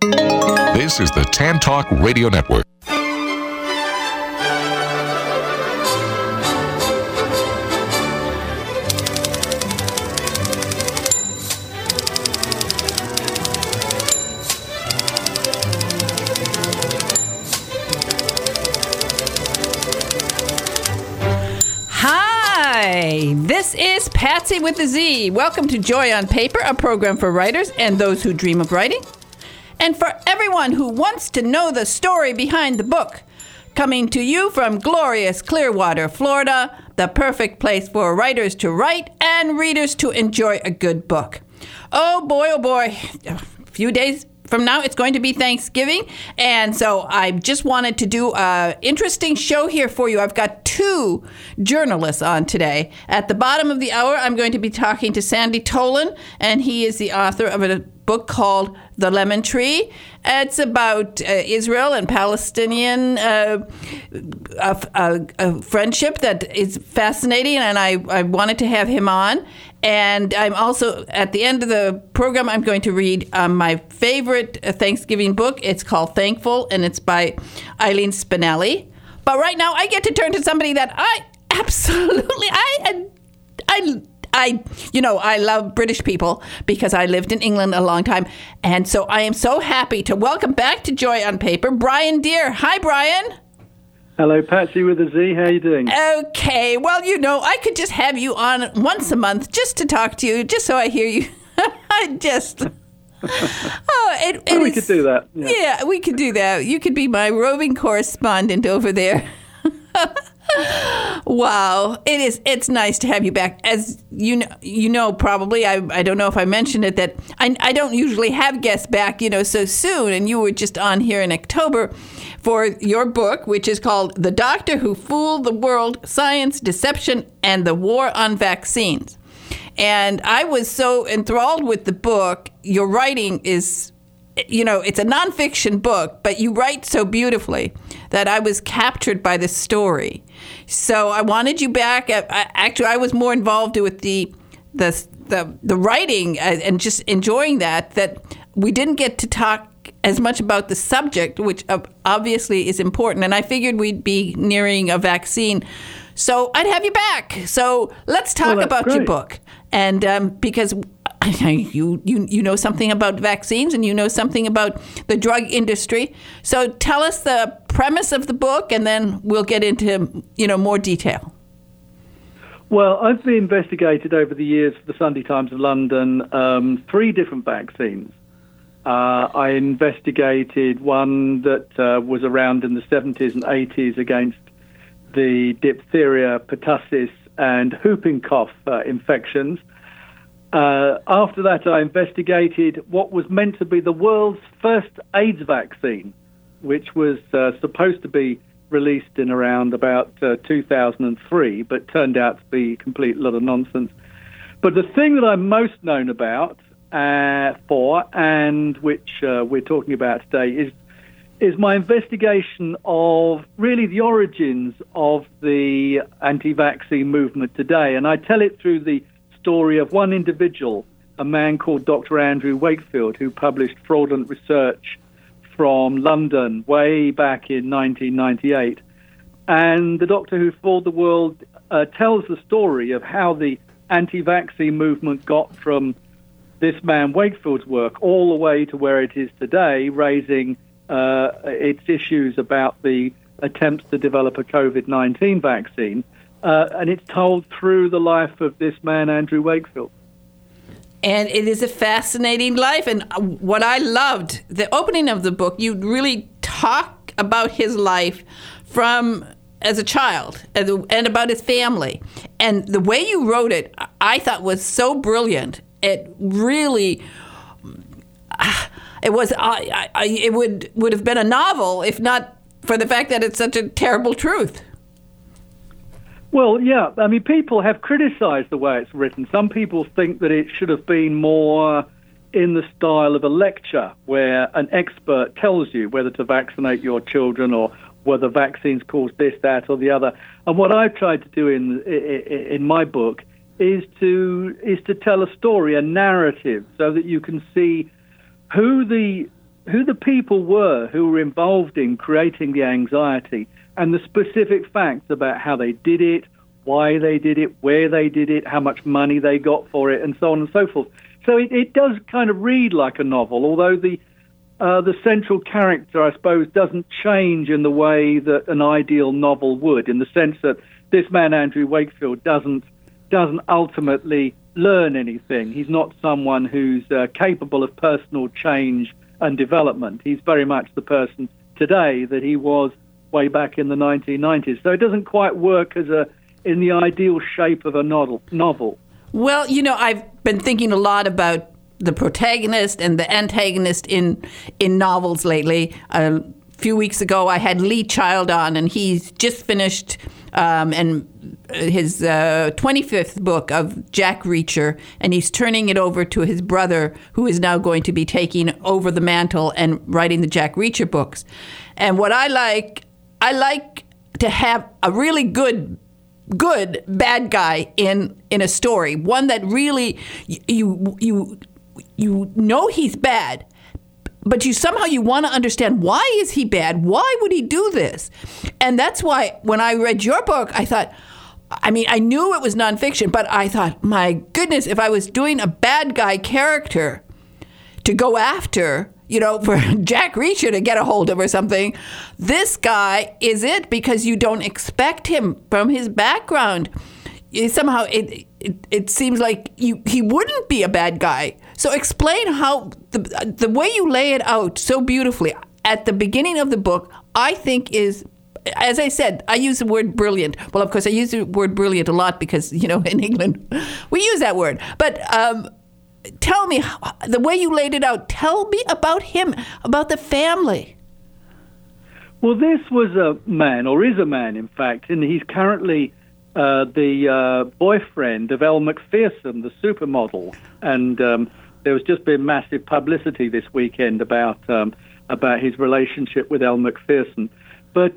This is the Tan Talk Radio Network. This is Patsy with a Z. Welcome to Joy on Paper, a program for writers and those who dream of writing, and for everyone who wants to know the story behind the book. Coming to you from glorious Clearwater, Florida, the perfect place for writers to write and readers to enjoy a good book. Oh boy, a few days from now, it's going to be Thanksgiving, and so I just wanted to do an interesting show here for you. I've got two journalists on today. At the bottom of the hour, I'm going to be talking to Sandy Tolan, and he is the author of a book called The Lemon Tree. It's about Israel and Palestinian a friendship that is fascinating, and I wanted to have him on. And I'm also, at the end of the program, I'm going to read my favorite Thanksgiving book. It's called Thankful, and it's by Eileen Spinelli. But right now, I get to turn to somebody that I absolutely, I love British people because I lived in England a long time. And so I am so happy to welcome back to Joy on Paper, Brian Deer. Hi, Brian. Hello, Patsy with a Z. How are you doing? Okay. Well, I could just have you on once a month just to talk to you, just so I hear you. We could do that. Yeah, we could do that. You could be my roving correspondent over there. Wow, it's nice to have you back. As you know probably, I don't know if I mentioned it, that I don't usually have guests back, so soon, and you were just on here in October for your book, which is called The Doctor Who Fooled the World, Science, Deception, and the War on Vaccines. And I was so enthralled with the book. Your writing is, it's a nonfiction book, but you write so beautifully that I was captured by the story. So I wanted you back. Actually, I was more involved with the writing and just enjoying that we didn't get to talk as much about the subject, which obviously is important. And I figured we'd be nearing a vaccine, so I'd have you back. So let's talk about your book, and because you know something about vaccines and you know something about the drug industry. So tell us the premise of the book, and then we'll get into more detail. Well, I've been investigated over the years for the Sunday Times of London 3 different vaccines. I investigated one that was around in the 70s and 80s against the diphtheria, pertussis, and whooping cough infections. After that, I investigated what was meant to be the world's first AIDS vaccine, which was supposed to be released in around about 2003, but turned out to be a complete lot of nonsense. But the thing that I'm most known about and which we're talking about today is my investigation of really the origins of the anti-vaccine movement today. And I tell it through the story of one individual, a man called Dr. Andrew Wakefield, who published fraudulent research from London way back in 1998. And the Doctor Who Fooled the World tells the story of how the anti-vaccine movement got from this man Wakefield's work all the way to where it is today, raising its issues about the attempts to develop a COVID-19 vaccine. And it's told through the life of this man, Andrew Wakefield. And it is a fascinating life. And what I loved, the opening of the book, you really talk about his life from as a child and about his family. And the way you wrote it, I thought was so brilliant. It really, it was. It would have been a novel if not for the fact that it's such a terrible truth. Well, yeah. I mean, people have criticized the way it's written. Some people think that it should have been more in the style of a lecture where an expert tells you whether to vaccinate your children or whether vaccines cause this, that, or the other. And what I've tried to do in my book is to tell a story, a narrative, so that you can see who the the people were who were involved in creating the anxiety and the specific facts about how they did it, why they did it, where they did it, how much money they got for it, and so on and so forth. So it does kind of read like a novel, although the central character, I suppose, doesn't change in the way that an ideal novel would, in the sense that this man, Andrew Wakefield, doesn't ultimately learn anything. He's not someone who's capable of personal change and development. He's very much the person today that he was way back in the 1990s. So it doesn't quite work in the ideal shape of a novel. Well, I've been thinking a lot about the protagonist and the antagonist in novels lately. A few weeks ago, I had Lee Child on, and he's just finished and his 25th book of Jack Reacher, and he's turning it over to his brother, who is now going to be taking over the mantle and writing the Jack Reacher books. And what I like to have a really good bad guy in a story, one that really you know he's bad, but you want to understand, why is he bad? Why would he do this? And that's why when I read your book, I thought, I knew it was nonfiction, but I thought, my goodness, if I was doing a bad guy character to go after, for Jack Reacher to get a hold of or something, this guy is it, because you don't expect him from his background. Somehow it seems like he wouldn't be a bad guy. So explain how the way you lay it out so beautifully at the beginning of the book, I think is, as I said, I use the word brilliant. Well, of course, I use the word brilliant a lot because, in England, we use that word. But tell me, the way you laid it out, tell me about him, about the family. Well, this was a man, or is a man, in fact, and he's currently the boyfriend of Elle Macpherson, the supermodel. And there has just been massive publicity this weekend about his relationship with Elle Macpherson. But,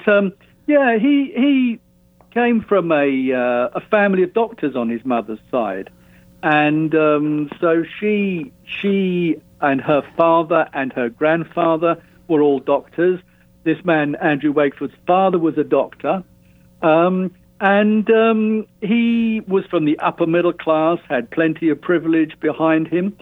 he came from a family of doctors on his mother's side. And so she and her father and her grandfather were all doctors. This man, Andrew Wakefield's father, was a doctor. And he was from the upper middle class, had plenty of privilege behind him.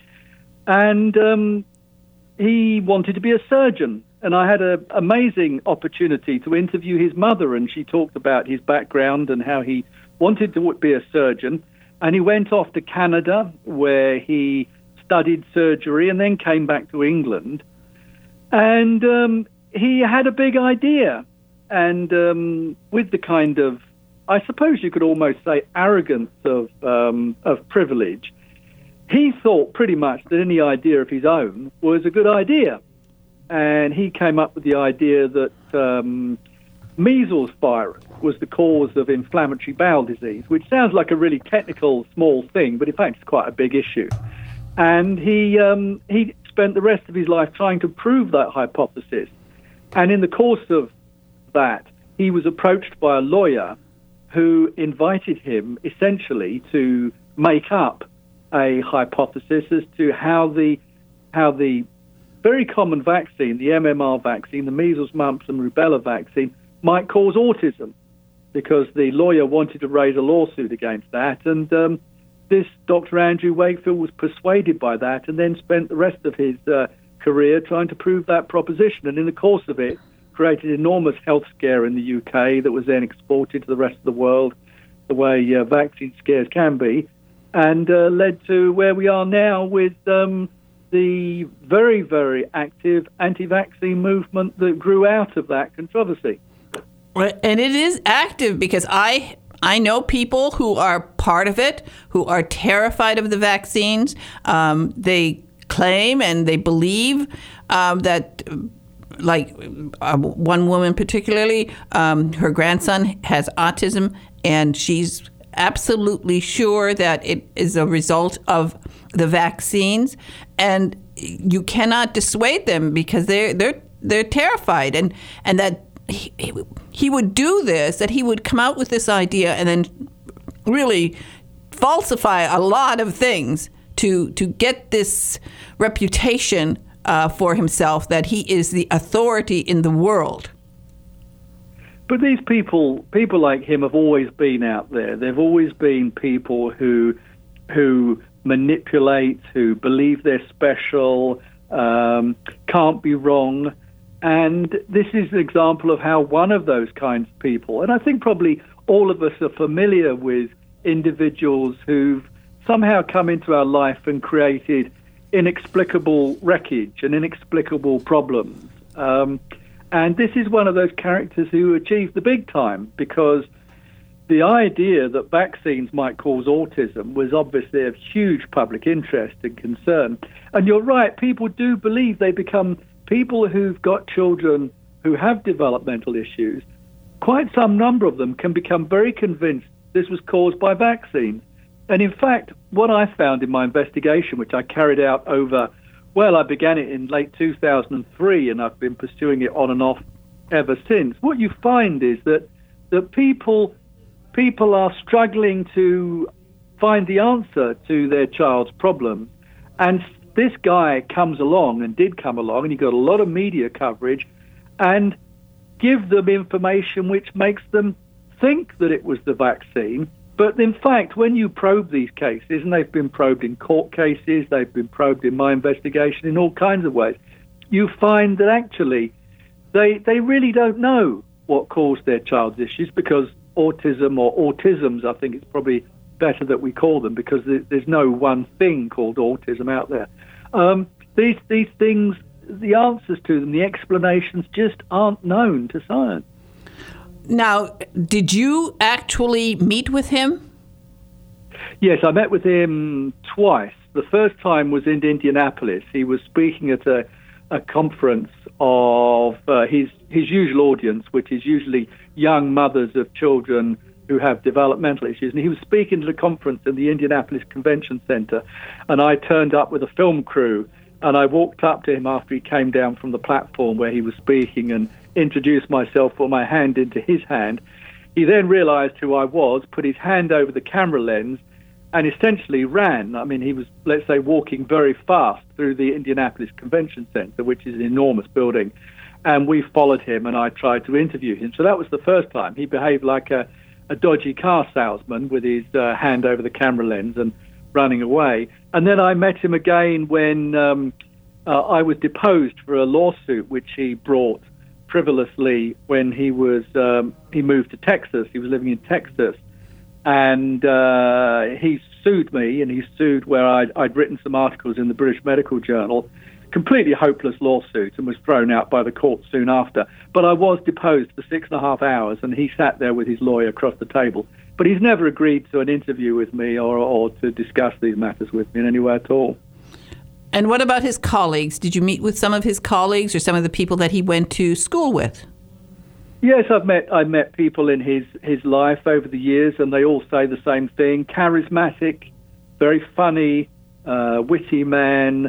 And he wanted to be a surgeon. And I had an amazing opportunity to interview his mother, and she talked about his background and how he wanted to be a surgeon. And he went off to Canada, where he studied surgery, and then came back to England. And he had a big idea. And with the kind of, I suppose you could almost say, arrogance of privilege, he thought pretty much that any idea of his own was a good idea. And he came up with the idea that measles virus was the cause of inflammatory bowel disease, which sounds like a really technical, small thing, but in fact it's quite a big issue. And he spent the rest of his life trying to prove that hypothesis. And in the course of that, he was approached by a lawyer who invited him essentially to make up a hypothesis as to how the very common vaccine, the MMR vaccine, the measles, mumps, and rubella vaccine, might cause autism, because the lawyer wanted to raise a lawsuit against that. And this Dr. Andrew Wakefield was persuaded by that, and then spent the rest of his career trying to prove that proposition. And in the course of it, created an enormous health scare in the UK that was then exported to the rest of the world, the way vaccine scares can be, and led to where we are now with the very, very active anti-vaccine movement that grew out of that controversy. And it is active, because I know people who are part of it, who are terrified of the vaccines. They claim and they believe that, like one woman particularly, her grandson has autism, and she's absolutely sure that it is a result of the vaccines, and you cannot dissuade them because they're terrified, and that he would do this, that he would come out with this idea and then really falsify a lot of things to get this reputation for himself that he is the authority in the world. But these people like him have always been out there. They've always been people who manipulate, who believe they're special, can't be wrong. And this is an example of how one of those kinds of people, and I think probably all of us are familiar with individuals who've somehow come into our life and created inexplicable wreckage and inexplicable problems. And this is one of those characters who achieved the big time, because the idea that vaccines might cause autism was obviously of huge public interest and concern. And you're right, people do believe they become people who've got children who have developmental issues. Quite some number of them can become very convinced this was caused by vaccines. And in fact, what I found in my investigation, which I carried out I began it in late 2003, and I've been pursuing it on and off ever since. What you find is that people are struggling to find the answer to their child's problems. And this guy comes along, and did come along, and he got a lot of media coverage, and give them information which makes them think that it was the vaccine. But in fact, when you probe these cases, and they've been probed in court cases, they've been probed in my investigation in all kinds of ways, you find that actually they really don't know what caused their child's issues, because autism, or autisms, I think it's probably better that we call them, because there's no one thing called autism out there. These things, the answers to them, the explanations just aren't known to science. Now, did you actually meet with him? Yes, I met with him twice. The first time was in Indianapolis. He was speaking at a conference of his usual audience, which is usually young mothers of children who have developmental issues. And he was speaking at a conference in the Indianapolis Convention Center, and I turned up with a film crew, and I walked up to him after he came down from the platform where he was speaking and introduced myself, put my hand into his hand. He then realized who I was, put his hand over the camera lens, and essentially ran. I mean, he was, let's say, walking very fast through the Indianapolis Convention Center, which is an enormous building, and we followed him, and I tried to interview him. So that was the first time. He behaved like a dodgy car salesman with his hand over the camera lens and running away. And then I met him again when I was deposed for a lawsuit which he brought frivolously when he moved to Texas. He was living in Texas, and he sued me, and he sued where I'd written some articles in the British Medical Journal. Completely hopeless lawsuit, and was thrown out by the court soon after. But I was deposed for 6.5 hours, and he sat there with his lawyer across the table. But he's never agreed to an interview with me or to discuss these matters with me in any way at all. And what about his colleagues? Did you meet with some of his colleagues or some of the people that he went to school with? Yes, I've met people in his life over the years, and they all say the same thing. Charismatic, very funny, witty man.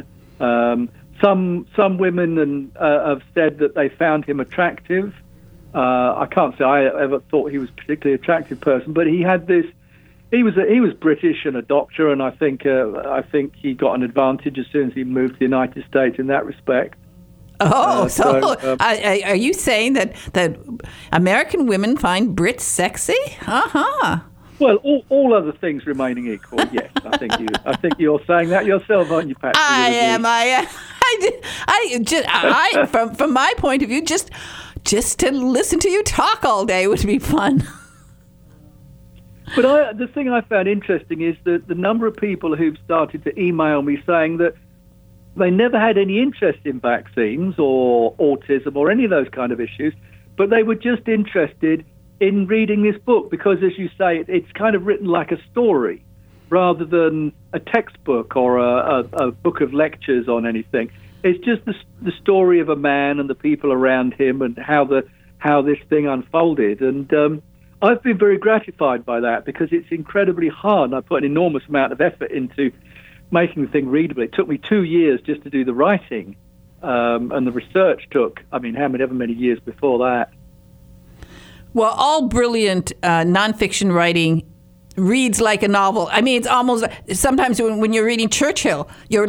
Some women have said that they found him attractive. I can't say I ever thought he was a particularly attractive person, but he had this. He was British and a doctor, and I think he got an advantage as soon as he moved to the United States in that respect. Oh, are you saying that American women find Brits sexy? Uh-huh. Well, all other things remaining equal, yes. I think you're saying that yourself, aren't you, Patsy? I am. From my point of view, just to listen to you talk all day would be fun. But the thing I found interesting is that the number of people who've started to email me saying that they never had any interest in vaccines or autism or any of those kind of issues, but they were just interested in reading this book because, as you say, it's kind of written like a story rather than a textbook or a book of lectures on anything. It's just the story of a man and the people around him and how this thing unfolded. And I've been very gratified by that because it's incredibly hard. I put an enormous amount of effort into making the thing readable. It took me 2 years just to do the writing, and the research took, however many years before that. Well, all brilliant nonfiction writing reads like a novel. I mean, it's almost, sometimes when you're reading Churchill, you're like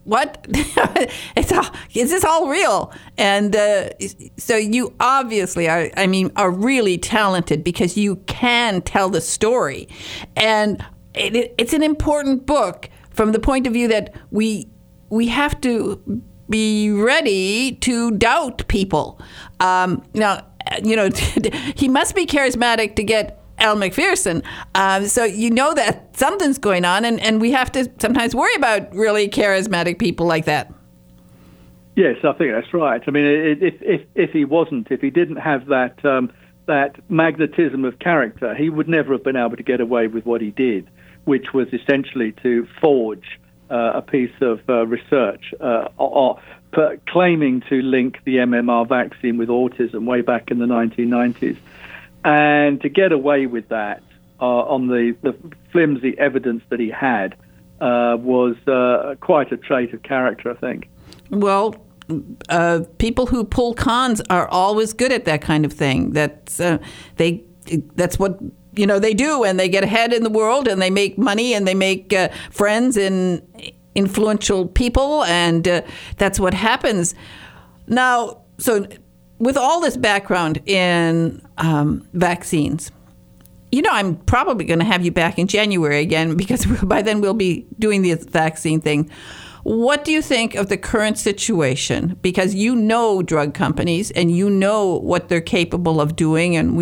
what? Is this all real? And so you obviously are really talented because you can tell the story. And it's an important book from the point of view that we have to be ready to doubt people. Now, he must be charismatic to get Al McPherson. So you know that something's going on, and we have to sometimes worry about really charismatic people like that. Yes, I think that's right. I mean, if he didn't have that magnetism of character, he would never have been able to get away with what he did, which was essentially to forge a piece of research claiming to link the MMR vaccine with autism way back in the 1990s. And to get away with that on the flimsy evidence that he had was quite a trait of character, I think. Well, people who pull cons are always good at that kind of thing. That's what they do, and they get ahead in the world, and they make money, and they make friends and influential people, and that's what happens. Now, so with all this background in vaccines, I'm probably going to have you back in January again, because by then we'll be doing the vaccine thing. What do you think of the current situation? Because drug companies, and what they're capable of doing, and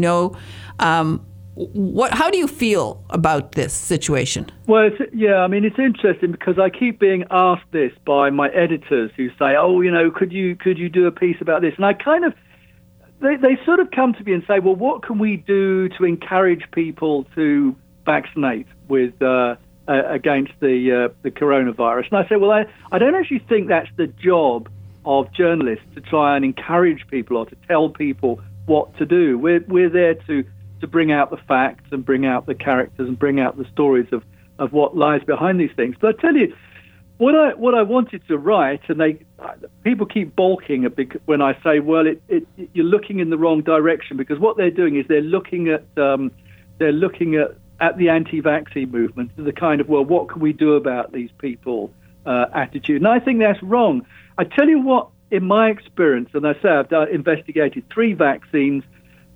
how do you feel about this situation? Well, it's interesting because I keep being asked this by my editors who say, could you do a piece about this? And I kind of, they sort of come to me and say, well, what can we do to encourage people to vaccinate with against the coronavirus? And I say, well, I don't actually think that's the job of journalists to try and encourage people or to tell people what to do. We're there to bring out the facts and bring out the characters and bring out the stories of what lies behind these things. But I tell you, what I wanted to write, and people keep balking when I say, well, you're looking in the wrong direction, because what they're doing is they're looking at the anti-vaccine movement, the kind of, well, what can we do about these people attitude? And I think that's wrong. I tell you what, in my experience, and I say I've investigated 3 vaccines,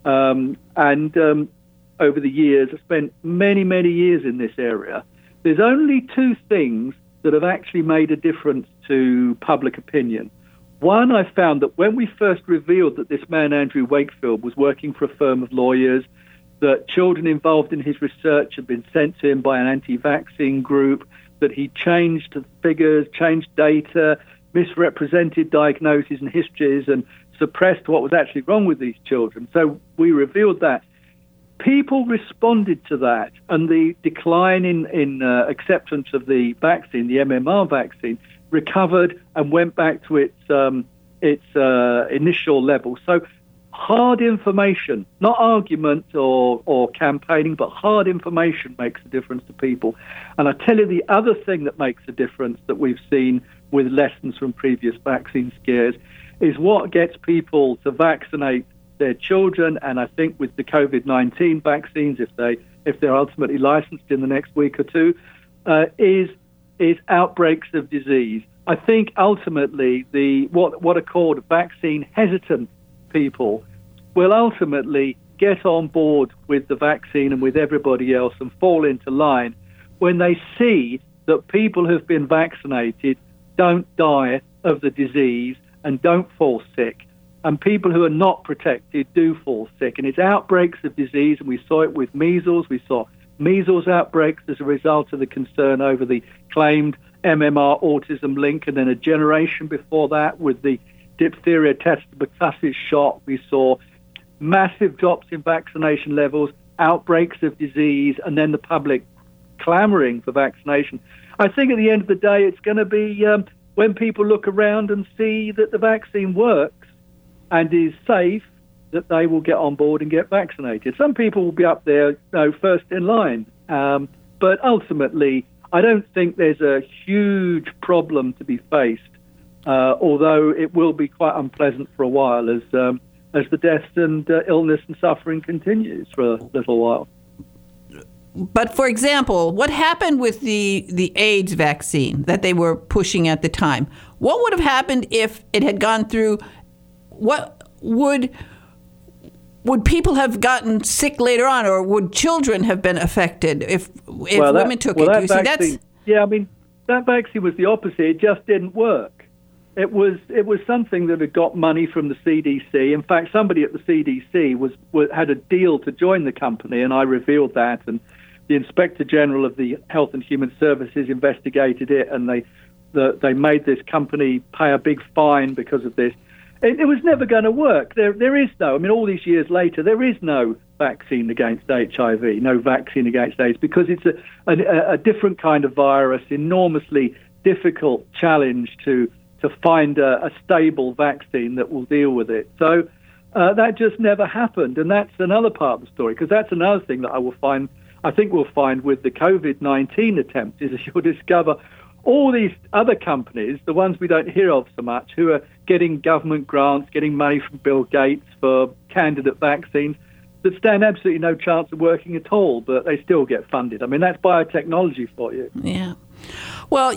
and over the years, I've spent many, many years in this area. There's only 2 things that have actually made a difference to public opinion. One, I found that when we first revealed that this man, Andrew Wakefield, was working for a firm of lawyers, that children involved in his research had been sent to him by an anti-vaccine group, that he changed figures, changed data, misrepresented diagnoses and histories, and suppressed what was actually wrong with these children. So we revealed that. People responded to that, and the decline in acceptance of the vaccine, the MMR vaccine, recovered and went back to its initial level. So hard information, not argument or campaigning, but hard information makes a difference to people. And I tell you, the other thing that makes a difference that we've seen with lessons from previous vaccine scares is what gets people to vaccinate their children. And I think with the COVID-19 vaccines, if they're ultimately licensed in the next week or two, is outbreaks of disease. I think ultimately what are called vaccine hesitant people will ultimately get on board with the vaccine and with everybody else and fall into line when they see that people who've been vaccinated don't die of the disease and don't fall sick, and people who are not protected do fall sick. And it's outbreaks of disease, and we saw it with measles. We saw measles outbreaks as a result of the concern over the claimed MMR autism link, and then a generation before that with the diphtheria tetanus pertussis shot. We saw massive drops in vaccination levels, outbreaks of disease, and then the public clamoring for vaccination. I think at the end of the day, it's going to be when people look around and see that the vaccine works and is safe, that they will get on board and get vaccinated. Some people will be up there, first in line. But ultimately, I don't think there's a huge problem to be faced, although it will be quite unpleasant for a while as the deaths and illness and suffering continues for a little while. But for example, what happened with the AIDS vaccine that they were pushing at the time? What would have happened if it had gone through? What would people have gotten sick later on, or would children have been affected if women took it? That vaccine, I mean, that vaccine was the opposite. It just didn't work. It was something that had got money from the CDC. In fact, somebody at the CDC had a deal to join the company, and I revealed that. And the Inspector General of the Health and Human Services investigated it, and they made this company pay a big fine because of this. It was never going to work. There is no, I mean, all these years later, there is no vaccine against HIV, no vaccine against AIDS, because it's a different kind of virus, enormously difficult challenge to find a stable vaccine that will deal with it. So that just never happened. And that's another part of the story, because that's another thing that I think we'll find with the COVID-19 attempt, is you'll discover all these other companies, the ones we don't hear of so much, who are getting government grants, getting money from Bill Gates for candidate vaccines, that stand absolutely no chance of working at all, but they still get funded. I mean, that's biotechnology for you. Yeah. Well,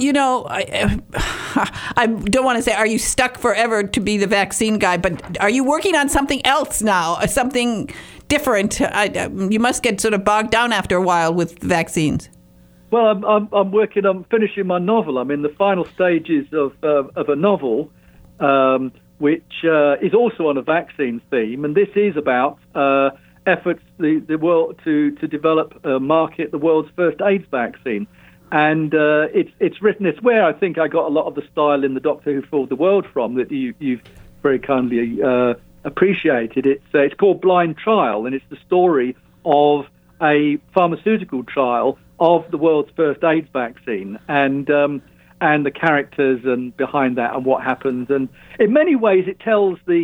I don't want to say, are you stuck forever to be the vaccine guy, but are you working on something else now, something different? You must get sort of bogged down after a while with vaccines. Well, I'm working on finishing my novel. I'm in the final stages of a novel, which is also on a vaccine theme, and this is about efforts the world to develop, market the world's first AIDS vaccine. And it's written. It's where I think I got a lot of the style in the Doctor Who Fooled the World from that you've very kindly appreciated. It's called Blind Trial, and it's the story of a pharmaceutical trial of the world's first AIDS vaccine, and the characters and behind that and what happens. And in many ways, it tells the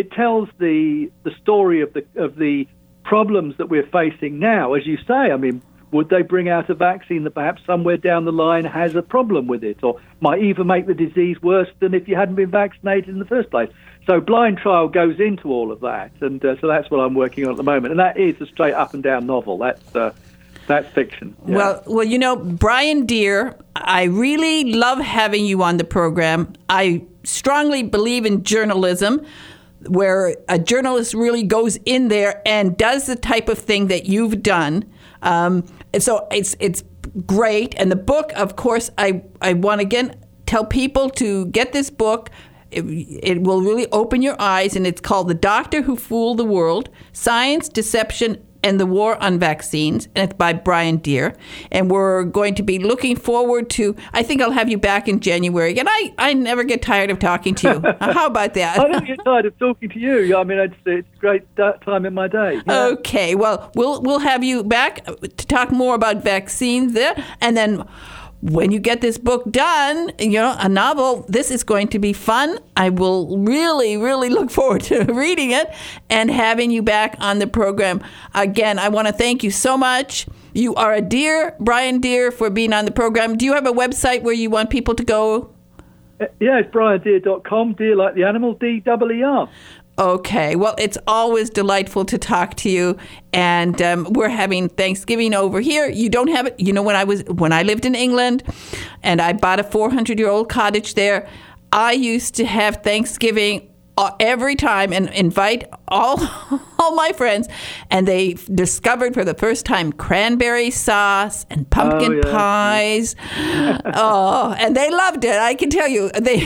story of the problems that we're facing now. As you say, I mean, would they bring out a vaccine that perhaps somewhere down the line has a problem with it, or might even make the disease worse than if you hadn't been vaccinated in the first place? So Blind Trial goes into all of that, and so that's what I'm working on at the moment. And that is a straight up and down novel. That's fiction. Yeah. Well, Brian Deer, I really love having you on the program. I strongly believe in journalism, where a journalist really goes in there and does the type of thing that you've done. So it's great. And the book, of course, I want to again tell people to get this book. It will really open your eyes, and it's called The Doctor Who Fooled the World: Science, Deception, and the War on Vaccines, and it's by Brian Deer. And we're going to be looking forward to, I think I'll have you back in January. And I never get tired of talking to you. How about that? I don't get tired of talking to you. I mean, it's a great time in my day. Yeah. Okay, well, we'll have you back to talk more about vaccines there. And then when you get this book done, a novel, this is going to be fun. I will really, really look forward to reading it and having you back on the program. Again, I want to thank you so much. You are a dear, Brian Deer, for being on the program. Do you have a website where you want people to go? Yeah, it's briandeer.com, deer like the animal, D-E-E-R. Okay. Well, it's always delightful to talk to you. And we're having Thanksgiving over here. You don't have it. When I lived in England and I bought a 400-year-old cottage there, I used to have Thanksgiving every time and invite all my friends. And they discovered for the first time cranberry sauce and pumpkin pies. And they loved it. I can tell you, they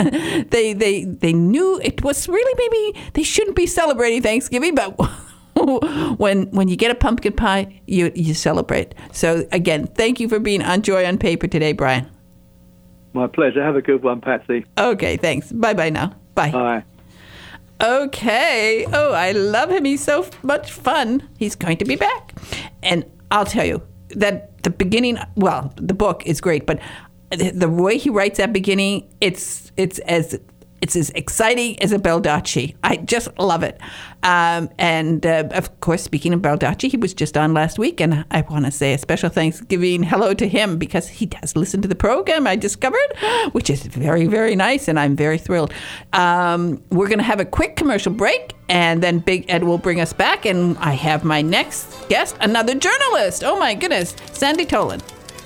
knew it was really, maybe they shouldn't be celebrating Thanksgiving, but when you get a pumpkin pie, you celebrate. So again, thank you for being on Joy on Paper today, Brian. My pleasure. Have a good one, Patsy. Okay, thanks. Bye-bye now. Bye. Bye. Okay. Oh, I love him. He's so much fun. He's going to be back. And I'll tell you that the beginning, well, the book is great, but the way he writes that beginning, it's as It's as exciting as a Baldacci. I just love it. Of course, speaking of Baldacci, he was just on last week, and I want to say a special Thanksgiving hello to him because he does listen to the program, I discovered, which is very, very nice, and I'm very thrilled. We're going to have a quick commercial break, and then Big Ed will bring us back, and I have my next guest, another journalist. Oh, my goodness, Sandy Tolan.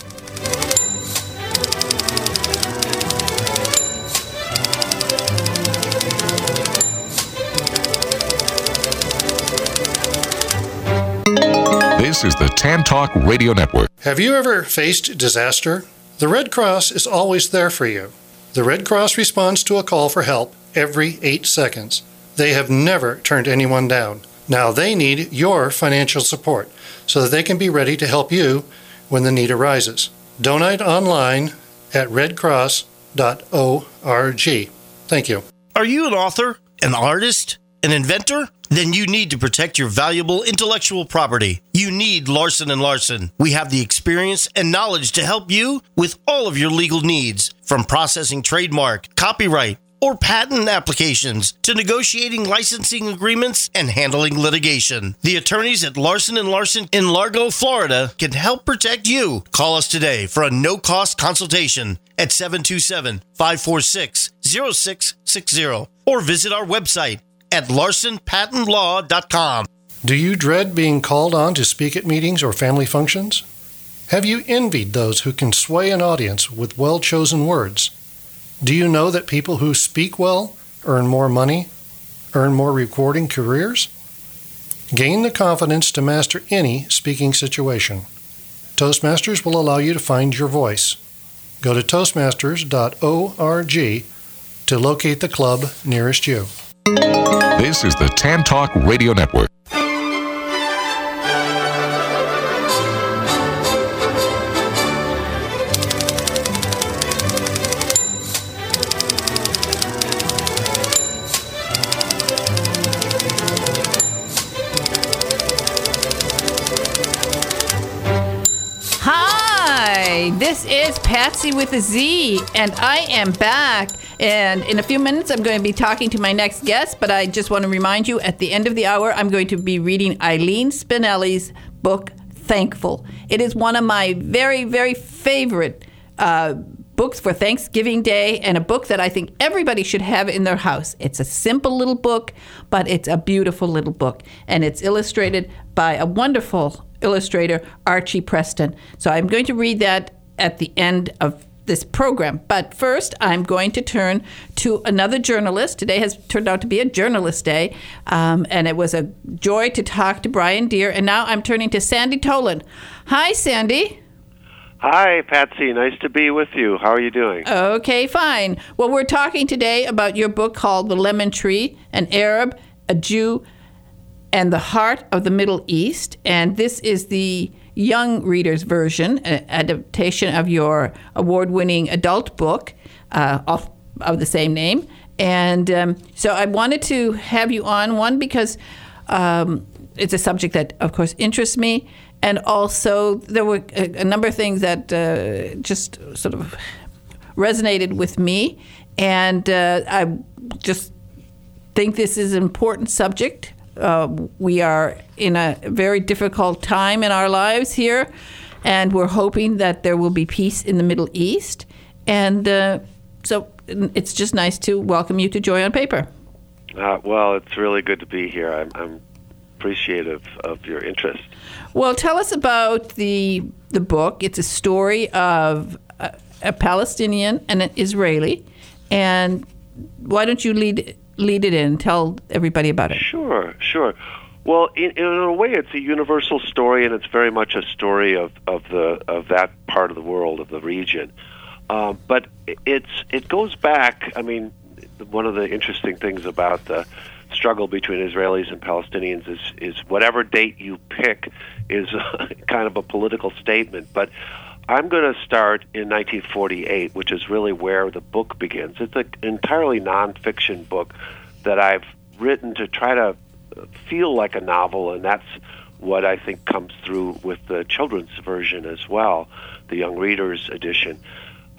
This is the Tan Talk Radio Network. Have you ever faced disaster? The Red Cross is always there for you. The Red Cross responds to a call for help every 8 seconds. They have never turned anyone down. Now they need your financial support so that they can be ready to help you when the need arises. Donate online at redcross.org. Thank you. Are you an author, an artist, an inventor? Then you need to protect your valuable intellectual property. You need Larson & Larson. We have the experience and knowledge to help you with all of your legal needs, from processing trademark, copyright, or patent applications to negotiating licensing agreements and handling litigation. The attorneys at Larson & Larson in Largo, Florida can help protect you. Call us today for a no-cost consultation at 727-546-0660 or visit our website at larsonpatentlaw.com. Do you dread being called on to speak at meetings or family functions? Have you envied those who can sway an audience with well-chosen words? Do you know that people who speak well earn more money, earn more recording careers? Gain the confidence to master any speaking situation. Toastmasters will allow you to find your voice. Go to toastmasters.org to locate the club nearest you. This is the Tan Talk Radio Network. Hi, this is Patsy with a Z, and I am back. And in a few minutes, I'm going to be talking to my next guest, but I just want to remind you, at the end of the hour, I'm going to be reading Eileen Spinelli's book, Thankful. It is one of my very, very favorite books for Thanksgiving Day, and a book that I think everybody should have in their house. It's a simple little book, but it's a beautiful little book, and it's illustrated by a wonderful illustrator, Archie Preston. So I'm going to read that at the end of this program. But first, I'm going to turn to another journalist. Today has turned out to be a journalist day, and it was a joy to talk to Brian Deer. And now I'm turning to Sandy Tolan. Hi, Sandy. Hi, Patsy. Nice to be with you. How are you doing? Okay, fine. Well, we're talking today about your book called The Lemon Tree, an Arab, a Jew, and the Heart of the Middle East. And this is the young reader's version, an adaptation of your award-winning adult book of the same name. And so I wanted to have you on, one, because it's a subject that, of course, interests me. And also there were a number of things that just sort of resonated with me. And I just think this is an important subject. We are in a very difficult time in our lives here, and we're hoping that there will be peace in the Middle East. And so it's just nice to welcome you to Joy on Paper. Well, it's really good to be here. I'm appreciative of your interest. Well, tell us about the book. It's a story of a Palestinian and an Israeli. And why don't you lead it in? Tell everybody about it. Sure. Well, in a way, it's a universal story, and it's very much a story of that part of the world, of the region. But it goes back. I mean, one of the interesting things about the struggle between Israelis and Palestinians is whatever date you pick is kind of a political statement. But I'm going to start in 1948, which is really where the book begins. It's an entirely nonfiction book that I've written to try to feel like a novel, and that's what I think comes through with the children's version as well, the young readers edition.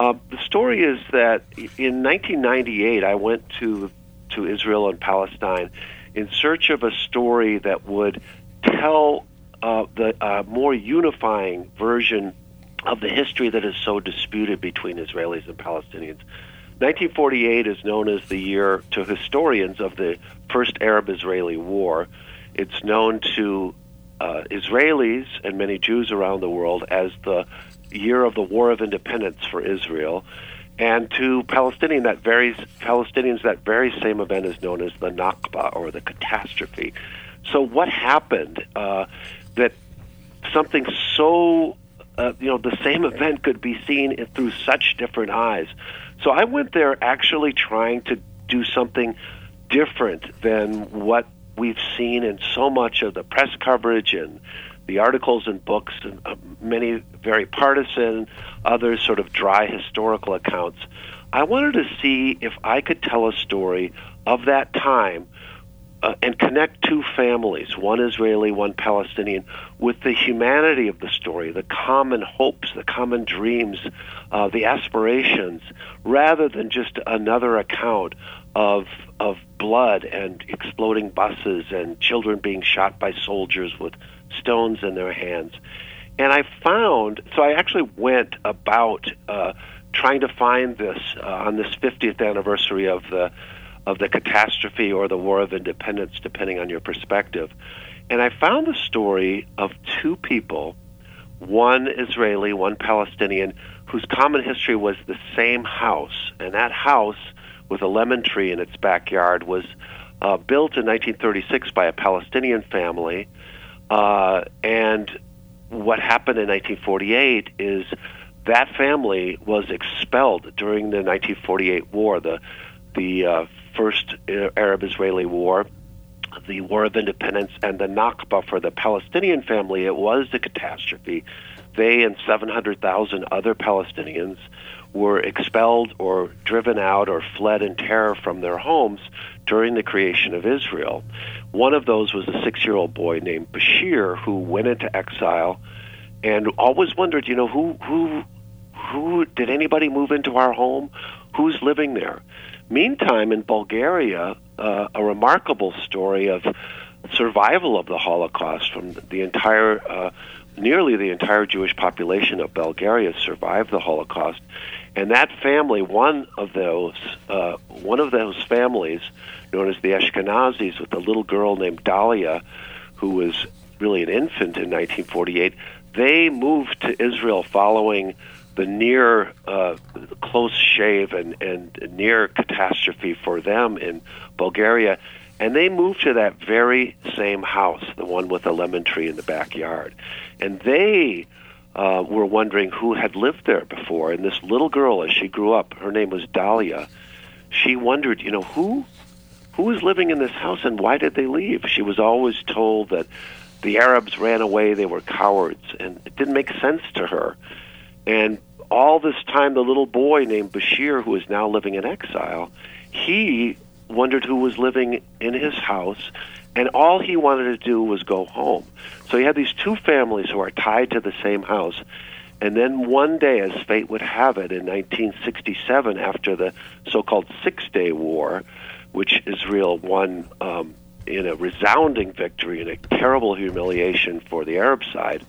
The story is that in 1998, I went to Israel and Palestine in search of a story that would tell the more unifying version of the history that is so disputed between Israelis and Palestinians. 1948 is known as the year to historians of the first Arab-Israeli war. It's known to Israelis and many Jews around the world as the year of the War of Independence for Israel. And to Palestinians, that very same event is known as the Nakba, or the catastrophe. So what happened that something so, the same event could be seen through such different eyes? So I went there actually trying to do something different than what we've seen in so much of the press coverage and the articles and books, and many very partisan, others sort of dry historical accounts. I wanted to see if I could tell a story of that time and connect two families, one Israeli, one Palestinian, with the humanity of the story, the common hopes, the common dreams, the aspirations, rather than just another account of blood and exploding buses and children being shot by soldiers with stones in their hands. And I actually went about trying to find this on this 50th anniversary of the catastrophe or the War of Independence, depending on your perspective. And I found the story of two people, one Israeli, one Palestinian, whose common history was the same house. And that house, with a lemon tree in its backyard, was built in 1936 by a Palestinian family. And what happened in 1948 is that family was expelled during the 1948 war, the first Arab-Israeli war, the War of Independence, and the Nakba for the Palestinian family. It was a catastrophe. They and 700,000 other Palestinians were expelled or driven out or fled in terror from their homes during the creation of Israel. One of those was a 6-year-old boy named Bashir, who went into exile and always wondered, who did anybody move into our home? Who's living there? Meantime, in Bulgaria, a remarkable story of survival of the Holocaust from the entire, nearly the entire Jewish population of Bulgaria survived the Holocaust. And that family, one of those families, known as the Ashkenazis, with a little girl named Dalia, who was really an infant in 1948, they moved to Israel following the near close shave and near catastrophe for them in Bulgaria. And they moved to that very same house, the one with the lemon tree in the backyard. And they were wondering who had lived there before. And this little girl, as she grew up, her name was Dalia, she wondered, who was living in this house and why did they leave? She was always told that the Arabs ran away, they were cowards, and it didn't make sense to her. And all this time, the little boy named Bashir, who is now living in exile, he wondered who was living in his house, and all he wanted to do was go home. So he had these two families who are tied to the same house. And then one day, as fate would have it, in 1967, after the so-called Six-Day War, which Israel won in a resounding victory and a terrible humiliation for the Arab side,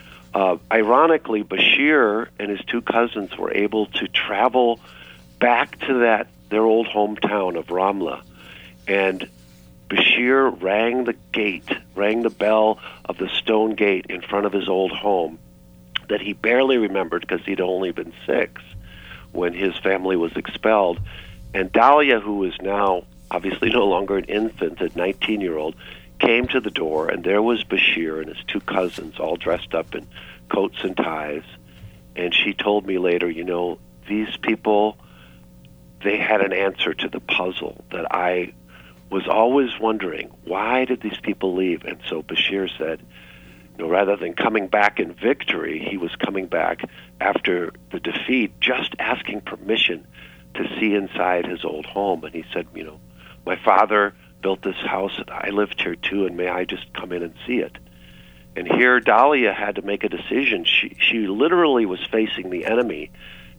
ironically, Bashir and his two cousins were able to travel back to their old hometown of Ramla. And Bashir rang the bell of the stone gate in front of his old home that he barely remembered because he'd only been 6 when his family was expelled. And Dalia, who is now obviously no longer an infant, a 19-year-old, came to the door, and there was Bashir and his two cousins all dressed up in coats and ties. And she told me later, these people, they had an answer to the puzzle that I was always wondering, why did these people leave? And so Bashir said, rather than coming back in victory, he was coming back after the defeat, just asking permission to see inside his old home. And he said, my father built this house, and I lived here too, and may I just come in and see it? And here Dalia had to make a decision. She literally was facing the enemy,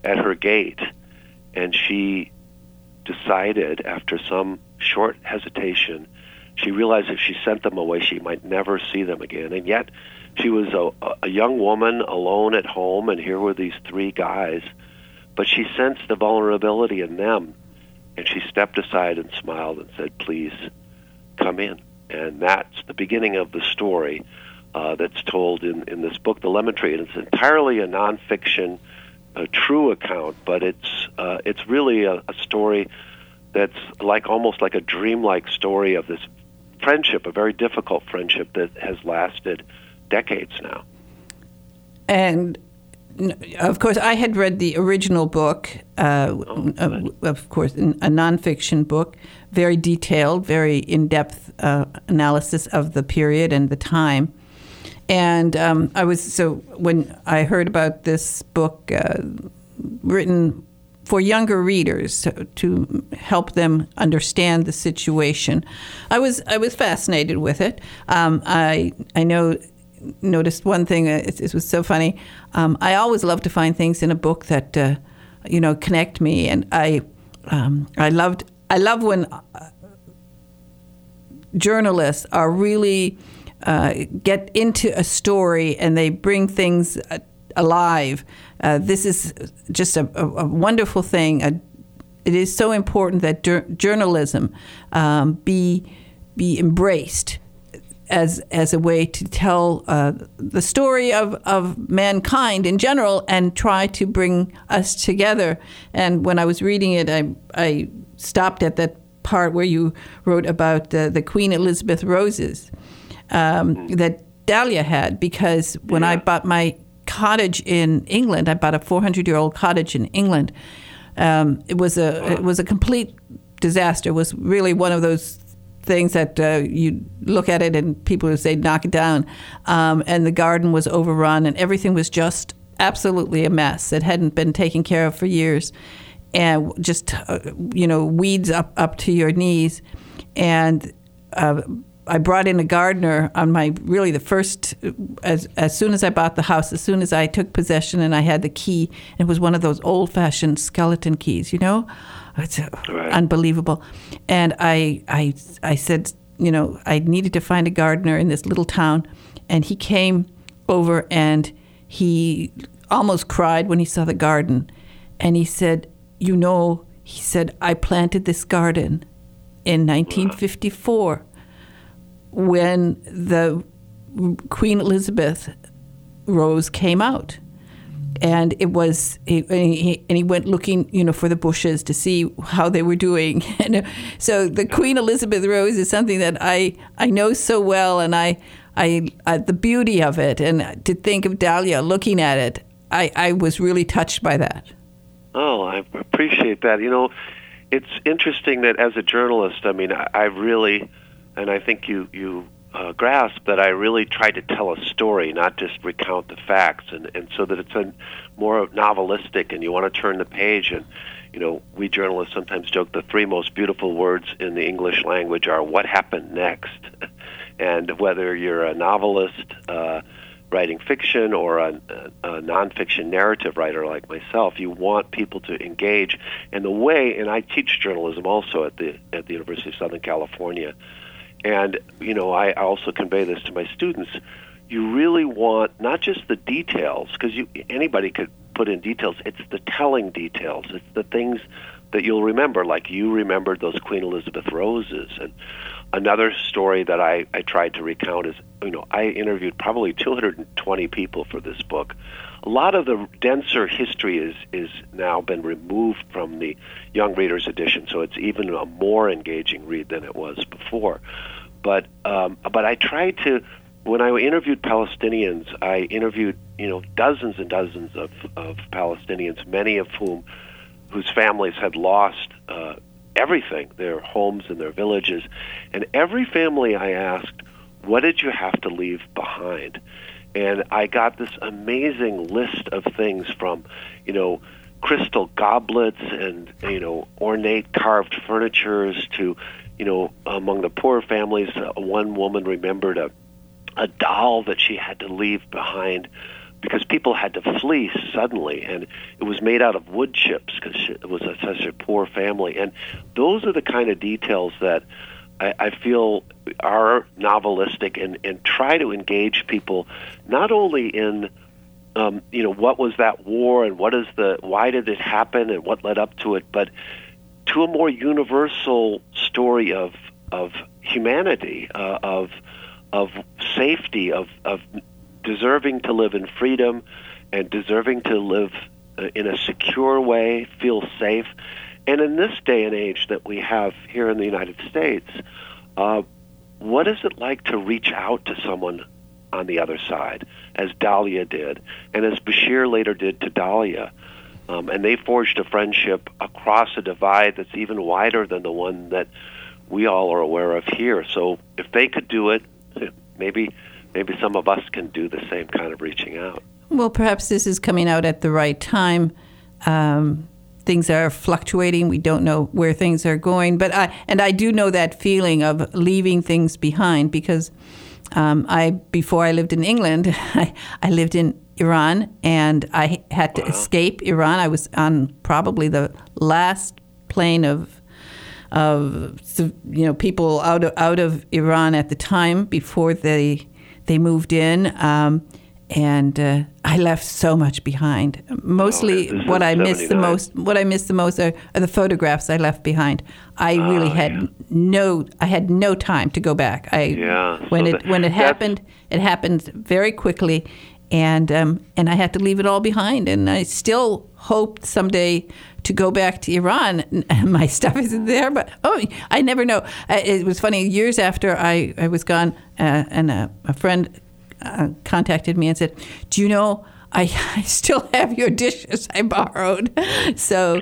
at her gate, and she decided, after some short hesitation, she realized if she sent them away, she might never see them again. And yet, she was a young woman alone at home, and here were these three guys. But she sensed the vulnerability in them, and she stepped aside and smiled and said, "Please, come in." And that's the beginning of the story that's told in this book, The Lemon Tree. And it's entirely a nonfiction, a true account, but it's really a story that's almost like a dreamlike story of this friendship, a very difficult friendship that has lasted decades now. And of course, I had read the original book, of course, a nonfiction book, very detailed, very in-depth analysis of the period and the time. And when I heard about this book written for younger readers to help them understand the situation, I was fascinated with it. I noticed one thing. It was so funny. I always love to find things in a book that connect me, and I love when journalists are really get into a story and they bring things alive. This is just a wonderful thing. It is so important that journalism be embraced as a way to tell the story of mankind in general and try to bring us together. And when I was reading it, I stopped at that part where you wrote about the Queen Elizabeth roses that Dahlia had, because when I bought my cottage in England, I bought a 400-year-old cottage in England. It was a complete disaster. It was really one of those things that you look at it and people would say, knock it down. And the garden was overrun and everything was just absolutely a mess. It hadn't been taken care of for years. And just, weeds up to your knees. And I brought in a gardener on the first, as soon as I bought the house, as soon as I took possession and I had the key, it was one of those old-fashioned skeleton keys, It's unbelievable. And I said, I needed to find a gardener in this little town. And he came over and he almost cried when he saw the garden. And he said, I planted this garden in 1954 when the Queen Elizabeth rose came out. And it was, and he went looking, for the bushes to see how they were doing. And so the Queen Elizabeth rose is something that I know so well, and I the beauty of it, and to think of Dahlia looking at it, I was really touched by that. Oh, I appreciate that. It's interesting that as a journalist, I really, and I think you grasp that I really try to tell a story, not just recount the facts, and so that it's more novelistic, and you want to turn the page. And we journalists sometimes joke the three most beautiful words in the English language are "what happened next," and whether you're a novelist writing fiction or a nonfiction narrative writer like myself, you want people to engage. And and I teach journalism also at the University of Southern California. And, I also convey this to my students. You really want not just the details, because anybody could put in details. It's the telling details. It's the things that you'll remember, like you remembered those Queen Elizabeth roses. And another story that I tried to recount is, I interviewed probably 220 people for this book. A lot of the denser history is now been removed from the Young Readers edition, so it's even a more engaging read than it was before. But I tried to, when I interviewed Palestinians, I interviewed dozens and dozens of Palestinians, many of whose families had lost everything, their homes and their villages, and every family I asked, what did you have to leave behind? And I got this amazing list of things from, crystal goblets and, ornate carved furnitures to, among the poor families, one woman remembered a doll that she had to leave behind because people had to flee suddenly, and it was made out of wood chips because it was such a poor family. And those are the kind of details that I feel are novelistic and try to engage people not only in what was that war and why did it happen and what led up to it, but to a more universal story of humanity, of safety, of deserving to live in freedom and deserving to live in a secure way, feel safe. And in this day and age that we have here in the United States, what is it like to reach out to someone on the other side, as Dahlia did, and as Bashir later did to Dahlia? And they forged a friendship across a divide that's even wider than the one that we all are aware of here. So if they could do it, maybe some of us can do the same kind of reaching out. Well, perhaps this is coming out at the right time. Things are fluctuating. We don't know where things are going. But I do know that feeling of leaving things behind because before I lived in England, I lived in Iran, and I had to escape Iran. I was on probably the last plane of people out of Iran at the time before they moved in. And I left so much behind. Mostly, what I miss the most are the photographs I left behind. I really had no time to go back. When it happened very quickly, and I had to leave it all behind. And I still hoped someday to go back to Iran. My stuff isn't there, but I never know. It was funny. Years after I was gone, and a friend contacted me and said, "Do you know I still have your dishes I borrowed?" So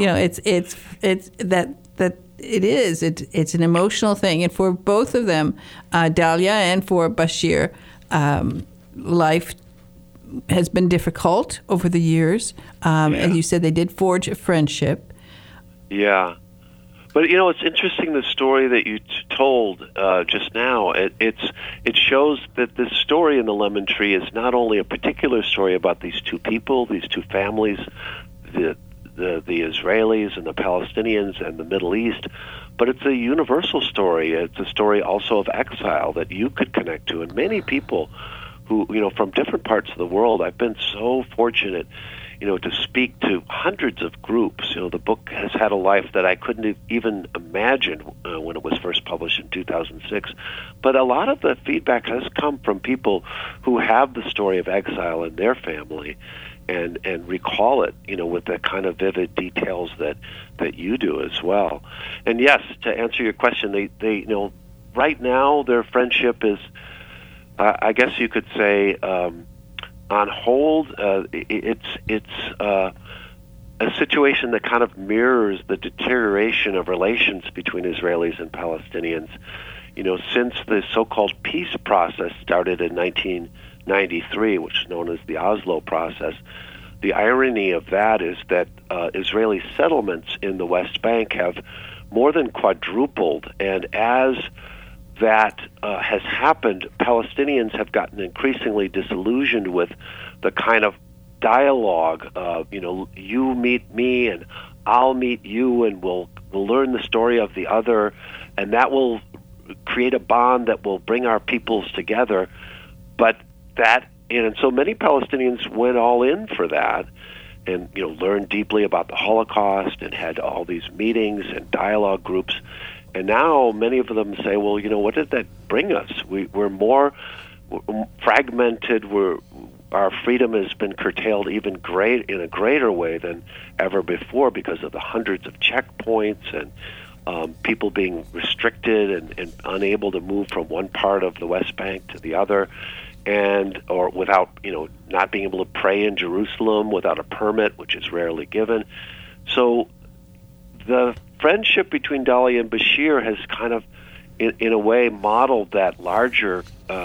it's an emotional thing, and for both of them, Dahlia and for Bashir, life has been difficult over the years. As you said, they did forge a friendship. Yeah. But, it's interesting, the story that you told just now. It shows that this story in the Lemon Tree is not only a particular story about these two people, these two families, the Israelis and the Palestinians and the Middle East, but it's a universal story. It's a story also of exile that you could connect to. And many people who, from different parts of the world, I've been so fortunate to speak to hundreds of groups. The book has had a life that I couldn't even imagine when it was first published in 2006. But a lot of the feedback has come from people who have the story of exile in their family and recall it, with the kind of vivid details that you do as well. And yes, to answer your question, they right now their friendship is, I guess you could say, on hold. It's a situation that kind of mirrors the deterioration of relations between Israelis and Palestinians. Since the so-called peace process started in 1993, which is known as the Oslo process, the irony of that is that Israeli settlements in the West Bank have more than quadrupled, and as that has happened, Palestinians have gotten increasingly disillusioned with the kind of dialogue of, you meet me and I'll meet you, and we'll learn the story of the other, and that will create a bond that will bring our peoples together. But and so many Palestinians went all in for that, and learned deeply about the Holocaust and had all these meetings and dialogue groups. And now many of them say, well, what did that bring us? We're more fragmented. Our freedom has been curtailed in a greater way than ever before because of the hundreds of checkpoints and people being restricted and unable to move from one part of the West Bank to the other, or without, not being able to pray in Jerusalem without a permit, which is rarely given. So the friendship between Dahlia and Bashir has kind of, in a way, modeled that larger,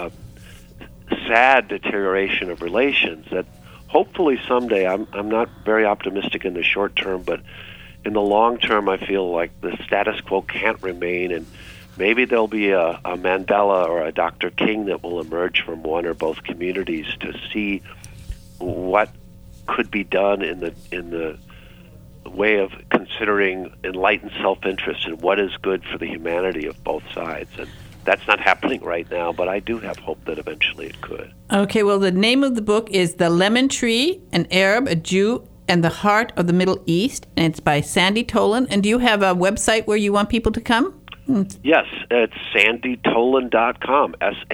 sad deterioration of relations that hopefully someday, I'm not very optimistic in the short term, but in the long term, I feel like the status quo can't remain, and maybe there'll be a Mandela or a Dr. King that will emerge from one or both communities to see what could be done in the way of considering enlightened self-interest and what is good for the humanity of both sides. And that's not happening right now, but I do have hope that eventually it could. Okay, well, the name of the book is The Lemon Tree, an Arab, a Jew, and the Heart of the Middle East, and it's by Sandy Tolan. And do you have a website where you want people to come? Yes, it's sandytolan.com,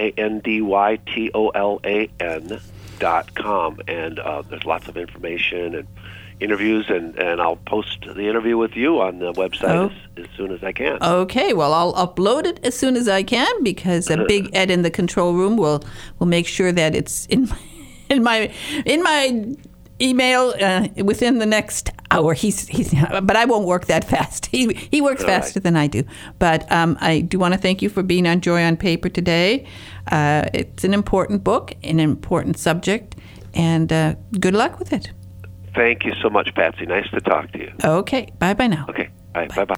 SandyTolan.com, and there's lots of information and interviews, and I'll post the interview with you on the website as soon as I can. Okay, well, I'll upload it as soon as I can, because a big Ed in the control room will make sure that it's in my email within the next hour. But I won't work that fast. He works faster than I do. But I do want to thank you for being on Joy on Paper today. It's an important book, an important subject, and good luck with it. Thank you so much, Patsy. Nice to talk to you. Okay, bye-bye now. Okay, all right, bye-bye.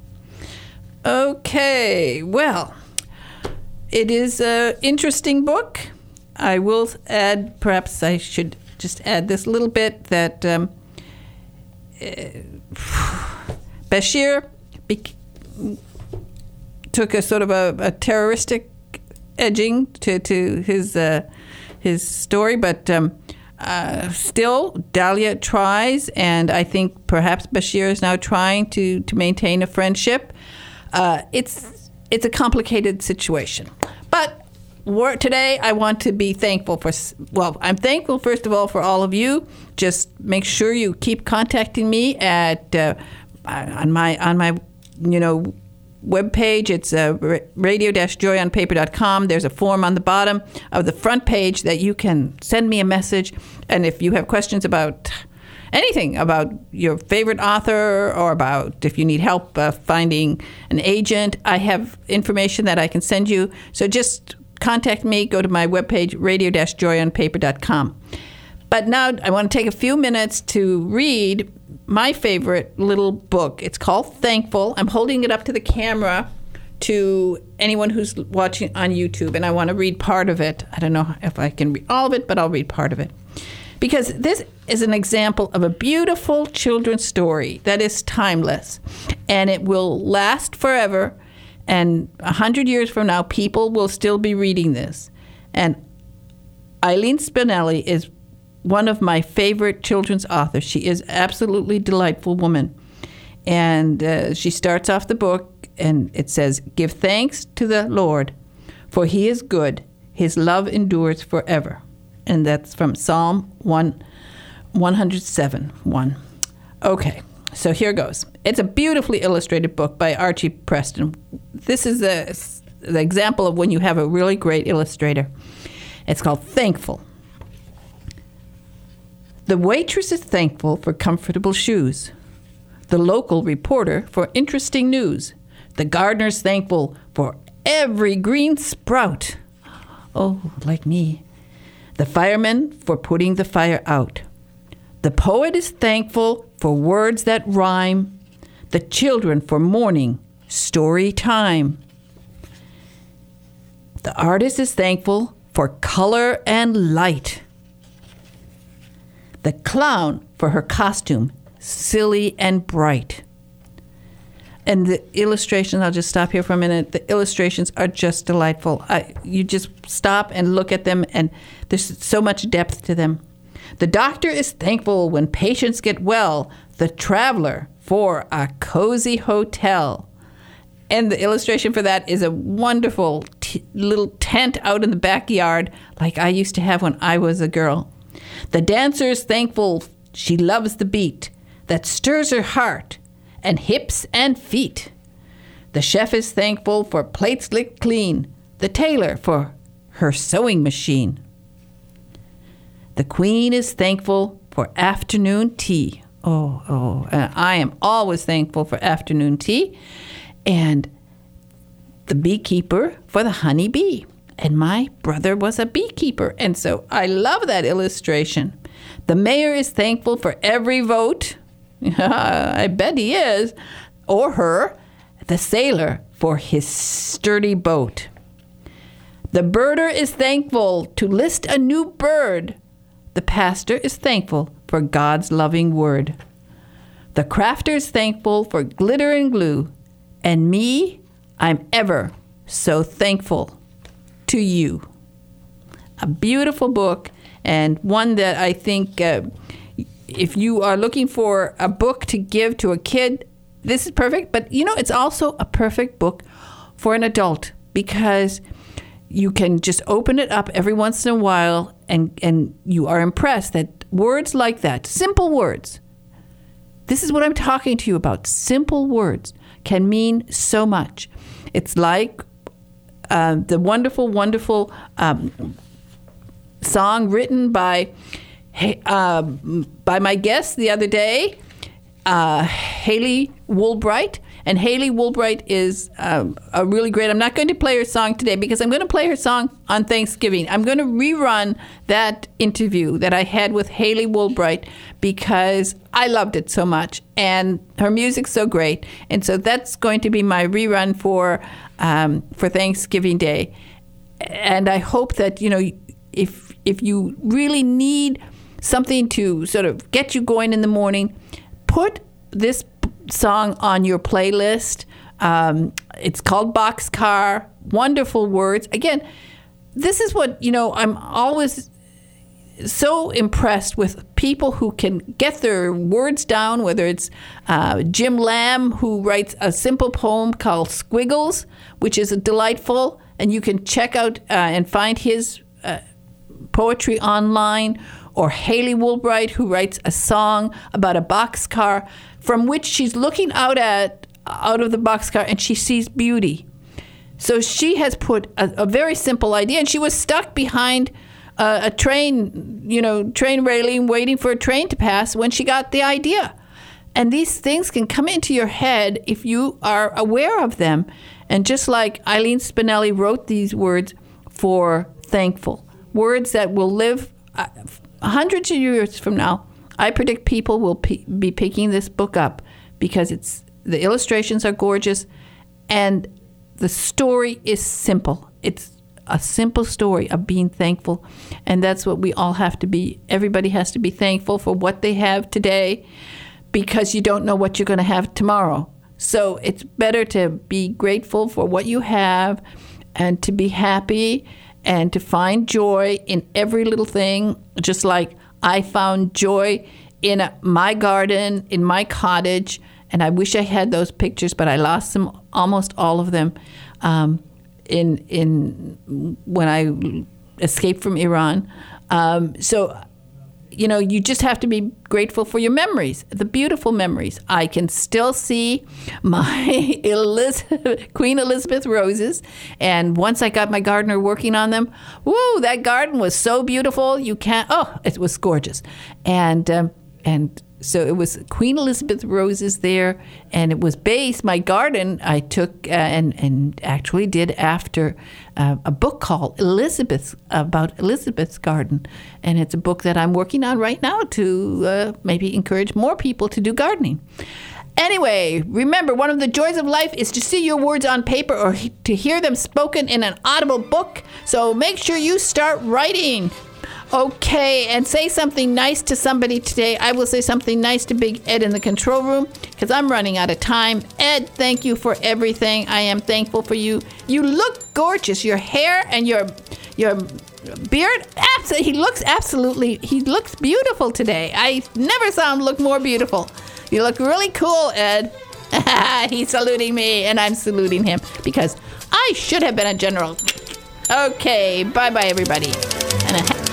Okay, well, it is an interesting book. I will add, perhaps I should just add this little bit that Bashir took a sort of a terroristic edging to his story, but still Dahlia tries, and I think perhaps Bashir is now trying to maintain a friendship. It's a complicated situation, but today I want to be thankful for. Well, I'm thankful first of all for all of you. Just make sure you keep contacting me at on my webpage. It's radio-joyonpaper.com. There's a form on the bottom of the front page that you can send me a message. And if you have questions about anything, about your favorite author, or about if you need help finding an agent, I have information that I can send you. So just contact me. Go to my webpage, radio-joyonpaper.com. But now I want to take a few minutes to read my favorite little book. It's called Thankful. I'm holding it up to the camera to anyone who's watching on YouTube, and I want to read part of it. I don't know if I can read all of it, but I'll read part of it. Because this is an example of a beautiful children's story that is timeless, and it will last forever, and 100 years from now, people will still be reading this. And Eileen Spinelli is one of my favorite children's authors. She is absolutely delightful woman. And she starts off the book, and it says, "Give thanks to the Lord, for he is good. His love endures forever." And that's from Psalm 107:1. Okay, so here goes. It's a beautifully illustrated book by Archie Preston. This is the example of when you have a really great illustrator. It's called Thankful. The waitress is thankful for comfortable shoes. The local reporter for interesting news. The gardener's thankful for every green sprout. Oh, like me. The fireman for putting the fire out. The poet is thankful for words that rhyme. The children for morning story time. The artist is thankful for color and light. The clown for her costume, silly and bright. And the illustrations, I'll just stop here for a minute. The illustrations are just delightful. You just stop and look at them, and there's so much depth to them. The doctor is thankful when patients get well. The traveler for a cozy hotel. And the illustration for that is a wonderful little tent out in the backyard, like I used to have when I was a girl. The dancer is thankful she loves the beat that stirs her heart and hips and feet. The chef is thankful for plates licked clean, the tailor for her sewing machine. The queen is thankful for afternoon tea. I am always thankful for afternoon tea. And the beekeeper for the honey bee. And my brother was a beekeeper, and so I love that illustration. The mayor is thankful for every vote. I bet he is. Or her. The sailor for his sturdy boat. The birder is thankful to list a new bird. The pastor is thankful for God's loving word. The crafter's thankful for glitter and glue. And me, I'm ever so thankful to you. A beautiful book, and one that I think if you are looking for a book to give to a kid, this is perfect. But, it's also a perfect book for an adult, because you can just open it up every once in a while and you are impressed that words like that, simple words, this is what I'm talking to you about, simple words can mean so much. It's like the wonderful, wonderful song written by my guest the other day, Haley Woolbright. And Haley Woolbright is a really great. I'm not going to play her song today because I'm going to play her song on Thanksgiving. I'm going to rerun that interview that I had with Haley Woolbright because I loved it so much, and her music's so great. And so that's going to be my rerun for Thanksgiving Day. And I hope that if you really need something to sort of get you going in the morning, put this song on your playlist. It's called Boxcar. Wonderful words. Again, this is what, I'm always so impressed with people who can get their words down, whether it's Jim Lamb, who writes a simple poem called Squiggles, which is delightful, and you can check out and find his poetry online, or Haley Woolbright, who writes a song about a boxcar from which she's looking out of the boxcar and she sees beauty. So she has put a very simple idea, and she was stuck behind a train, train railing, waiting for a train to pass when she got the idea. And these things can come into your head if you are aware of them. And just like Eileen Spinelli wrote these words for thankful, words that will live hundreds of years from now, I predict people will be picking this book up because the illustrations are gorgeous and the story is simple. It's a simple story of being thankful, and that's what we all have to be. Everybody has to be thankful for what they have today because you don't know what you're going to have tomorrow. So it's better to be grateful for what you have and to be happy and to find joy in every little thing, just like I found joy in my garden, in my cottage, and I wish I had those pictures, but I lost them, almost all of them, in when I escaped from Iran. So, you just have to be grateful for your memories, the beautiful memories. I can still see my Queen Elizabeth roses, and once I got my gardener working on them, woo, that garden was so beautiful. It was gorgeous. And so it was Queen Elizabeth roses there, and it was based, my garden I took and actually did after a book called about Elizabeth's garden. And it's a book that I'm working on right now to maybe encourage more people to do gardening. Anyway, remember, one of the joys of life is to see your words on paper or to hear them spoken in an audible book. So make sure you start writing. Okay, and say something nice to somebody today. I will say something nice to Big Ed in the control room because I'm running out of time. Ed, thank you for everything. I am thankful for you. You look gorgeous. Your hair and your beard, he looks beautiful today. I never saw him look more beautiful. You look really cool, Ed. He's saluting me, and I'm saluting him because I should have been a general. Okay, bye-bye, everybody. And